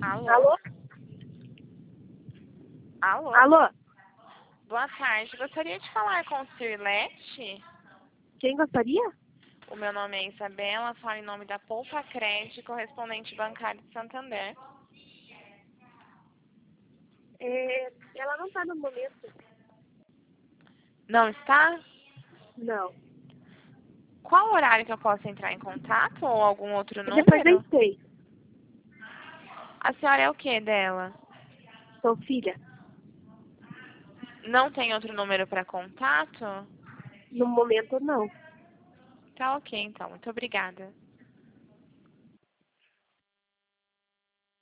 Alô? Alô? Alô? Alô? Boa tarde. Gostaria de falar com o Sirlete? Quem gostaria? O meu nome é Isabela, falo em nome da Poupa Crédito, correspondente bancário de Santander. Ela não tá no momento. Não está? Não. Qual horário que eu posso entrar em contato ou algum outro Depois das número? 6. A senhora é o que dela? Sou filha. Não tem outro número para contato? No momento, não. Tá ok, então. Muito obrigada.